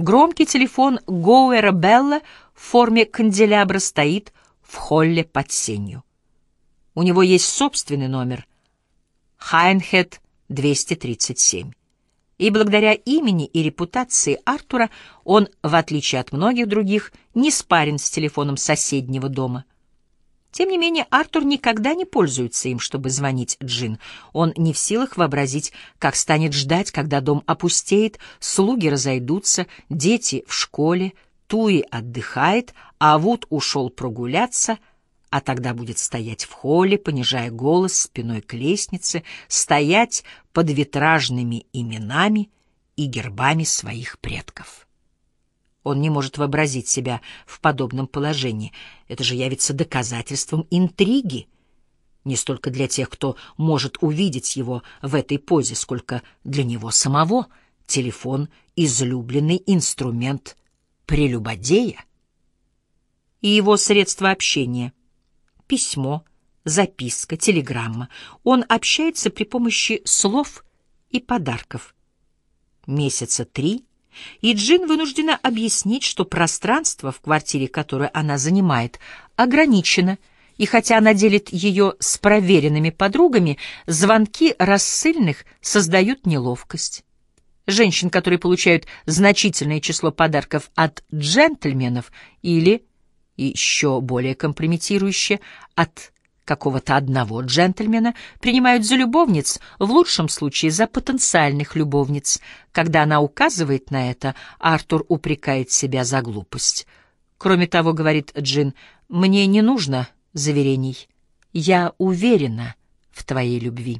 Громкий телефон Гоуэра Белла в форме канделябра стоит в холле под сенью. У него есть собственный номер — Хайнхед 237. И благодаря имени и репутации Артура он, в отличие от многих других, не спарен с телефоном соседнего дома. Тем не менее, Артур никогда не пользуется им, чтобы звонить Джин. Он не в силах вообразить, как станет ждать, когда дом опустеет, слуги разойдутся, дети в школе, Туи отдыхает, а Вуд ушел прогуляться, а тогда будет стоять в холле, понижая голос спиной к лестнице, стоять под витражными именами и гербами своих предков. Он не может вообразить себя в подобном положении. Это же явится доказательством интриги. Не столько для тех, кто может увидеть его в этой позе, сколько для него самого. Телефон — излюбленный инструмент прелюбодея. И его средства общения — письмо, записка, телеграмма. Он общается при помощи слов и подарков. Месяца 3, и Джин вынуждена объяснить, что пространство в квартире, которую она занимает, ограничено, и хотя она делит ее с проверенными подругами, звонки рассыльных создают неловкость. Женщин, которые получают значительное число подарков от джентльменов или, еще более компрометирующе, от какого-то одного джентльмена, принимают за любовниц, в лучшем случае за потенциальных любовниц. Когда она указывает на это, Артур упрекает себя за глупость. Кроме того, говорит Джин, «Мне не нужно заверений. Я уверена в твоей любви».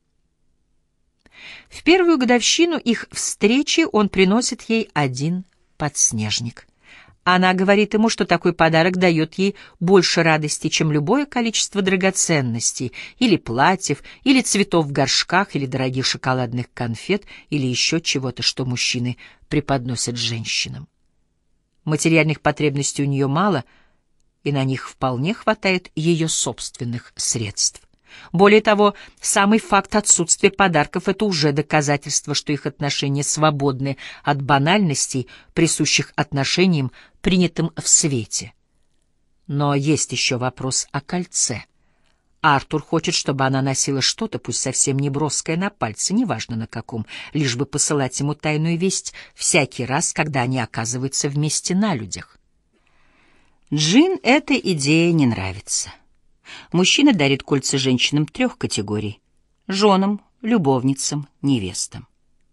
В первую годовщину их встречи он приносит ей один подснежник. Она говорит ему, что такой подарок дает ей больше радости, чем любое количество драгоценностей, или платьев, или цветов в горшках, или дорогих шоколадных конфет, или еще чего-то, что мужчины преподносят женщинам. Материальных потребностей у нее мало, и на них вполне хватает ее собственных средств. Более того, самый факт отсутствия подарков — это уже доказательство, что их отношения свободны от банальностей, присущих отношениям, принятым в свете. Но есть еще вопрос о кольце. Артур хочет, чтобы она носила что-то, пусть совсем не броское, на пальце, неважно на каком, лишь бы посылать ему тайную весть всякий раз, когда они оказываются вместе на людях. Джин эта идея не нравится. Мужчина дарит кольца женщинам 3 категорий — женам, любовницам, невестам.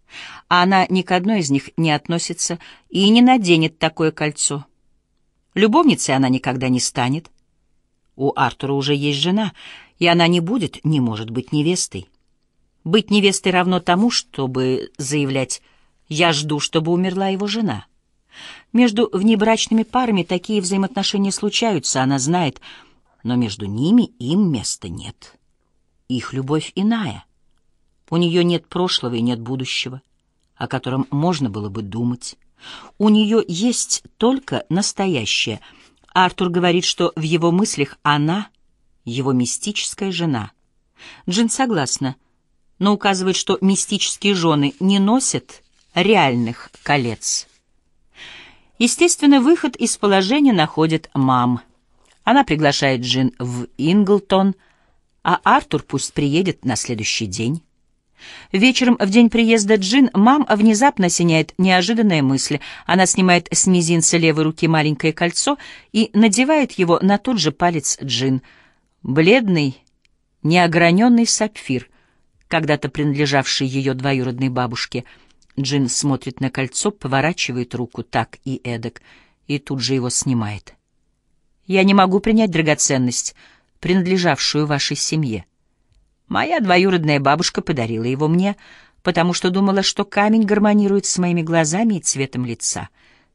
А она ни к одной из них не относится и не наденет такое кольцо. Любовницей она никогда не станет. У Артура уже есть жена, и она не будет, не может быть невестой. Быть невестой равно тому, чтобы заявлять «я жду, чтобы умерла его жена». Между внебрачными парами такие взаимоотношения случаются, она знает, но между ними им места нет. Их любовь иная. У нее нет прошлого и нет будущего, о котором можно было бы думать. У нее есть только настоящее. Артур говорит, что в его мыслях она — его мистическая жена. Джин согласна, но указывает, что мистические жены не носят реальных колец. Естественно, выход из положения находит мам. Она приглашает Джин в Инглтон, а Артур пусть приедет на следующий день. Вечером, в день приезда Джин, мам внезапно осеняет неожиданная мысль. Она снимает с мизинца левой руки маленькое кольцо и надевает его на тот же палец Джин. Бледный, неограненный сапфир, когда-то принадлежавший ее двоюродной бабушке. Джин смотрит на кольцо, поворачивает руку так и эдак, и тут же его снимает. «Я не могу принять драгоценность, принадлежавшую вашей семье. Моя двоюродная бабушка подарила его мне, потому что думала, что камень гармонирует с моими глазами и цветом лица.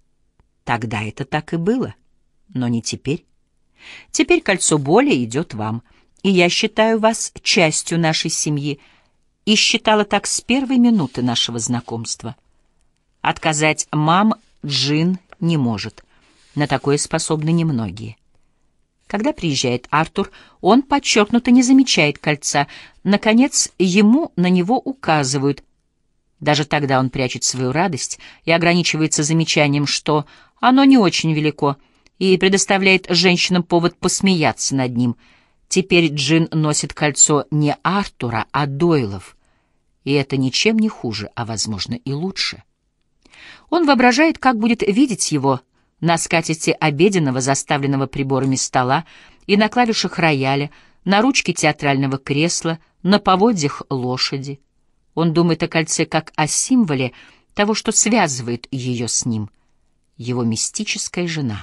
Тогда это так и было, но не теперь. Теперь кольцо более идет вам, и я считаю вас частью нашей семьи, и считала так с первой минуты нашего знакомства. Отказать мам Джин не может. На такое способны немногие. Когда приезжает Артур, он подчеркнуто не замечает кольца. Наконец, ему на него указывают. Даже тогда он прячет свою радость и ограничивается замечанием, что оно не очень велико, и предоставляет женщинам повод посмеяться над ним. Теперь Джин носит кольцо не Артура, а Дойлов, и это ничем не хуже, а, возможно, и лучше. Он воображает, как будет видеть его на скатерти обеденного, заставленного приборами стола, и на клавишах рояля, на ручке театрального кресла, на поводьях лошади. Он думает о кольце как о символе того, что связывает ее с ним, его мистическая жена.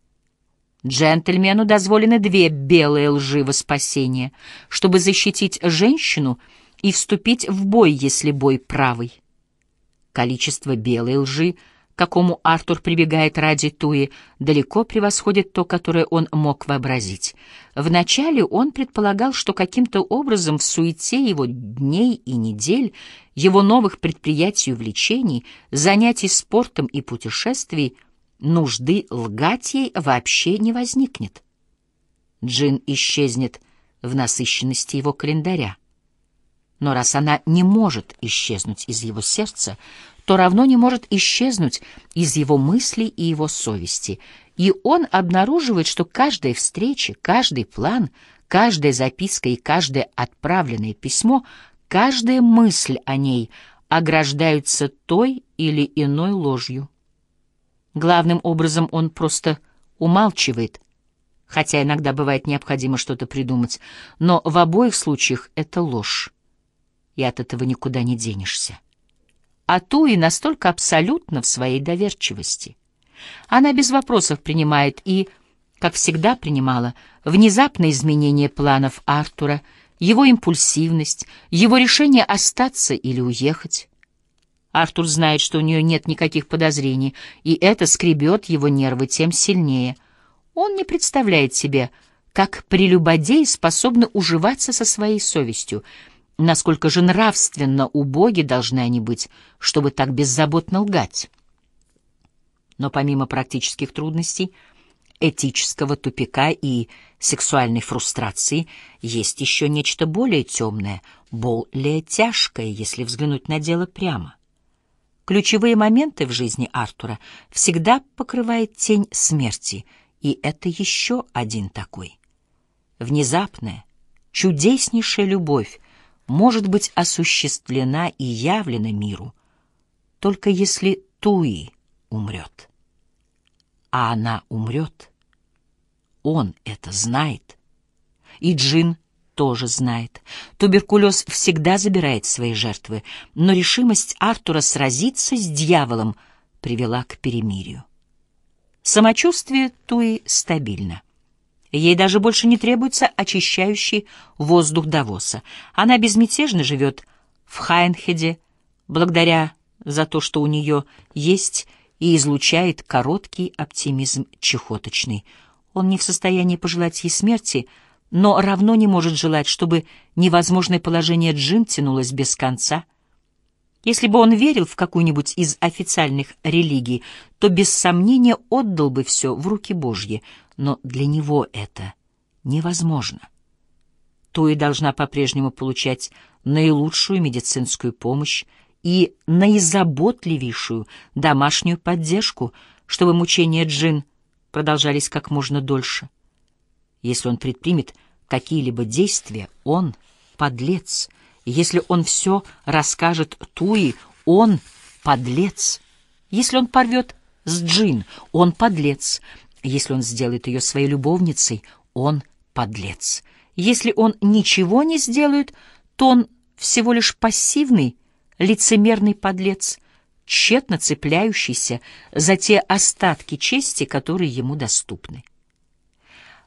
Джентльмену дозволены 2 белые лжи во спасение, чтобы защитить женщину и вступить в бой, если бой правый. Количество белой лжи, к какому Артур прибегает ради Туи, далеко превосходит то, которое он мог вообразить. Вначале он предполагал, что каким-то образом в суете его дней и недель, его новых предприятий и увлечений, занятий спортом и путешествий, нужды лгать ей вообще не возникнет. Джин исчезнет в насыщенности его календаря. Но раз она не может исчезнуть из его сердца, то равно не может исчезнуть из его мыслей и его совести. И он обнаруживает, что каждая встреча, каждый план, каждая записка и каждое отправленное письмо, каждая мысль о ней ограждаются той или иной ложью. Главным образом он просто умалчивает, хотя иногда бывает необходимо что-то придумать, но в обоих случаях это ложь, и от этого никуда не денешься. А Туи настолько абсолютна в своей доверчивости. Она без вопросов принимает и, как всегда принимала, внезапное изменение планов Артура, его импульсивность, его решение остаться или уехать. Артур знает, что у нее нет никаких подозрений, и это скребет его нервы тем сильнее. Он не представляет себе, как прелюбодеи способны уживаться со своей совестью, насколько же нравственно убоги должны они быть, чтобы так беззаботно лгать. Но помимо практических трудностей, этического тупика и сексуальной фрустрации, есть еще нечто более темное, более тяжкое, если взглянуть на дело прямо. Ключевые моменты в жизни Артура всегда покрывает тень смерти, и это еще один такой. Внезапная, чудеснейшая любовь может быть осуществлена и явлена миру, только если Туи умрет. А она умрет. Он это знает. И Джин тоже знает. Туберкулез всегда забирает свои жертвы, но решимость Артура сразиться с дьяволом привела к перемирию. Самочувствие Туи стабильно. Ей даже больше не требуется очищающий воздух Давоса. Она безмятежно живет в Хайнхеде, благодаря за то, что у нее есть, и излучает короткий оптимизм чехоточный. Он не в состоянии пожелать ей смерти, но равно не может желать, чтобы невозможное положение Джин тянулось без конца. Если бы он верил в какую-нибудь из официальных религий, то без сомнения отдал бы все в руки Божьи, но для него это невозможно. Туи должна по-прежнему получать наилучшую медицинскую помощь и наизаботливейшую домашнюю поддержку, чтобы мучения Джин продолжались как можно дольше. Если он предпримет какие-либо действия, он подлец. Если он все расскажет Туи, он подлец. Если он порвет с Джин, он подлец. Если он сделает ее своей любовницей, он подлец. Если он ничего не сделает, то он всего лишь пассивный, лицемерный подлец, тщетно цепляющийся за те остатки чести, которые ему доступны.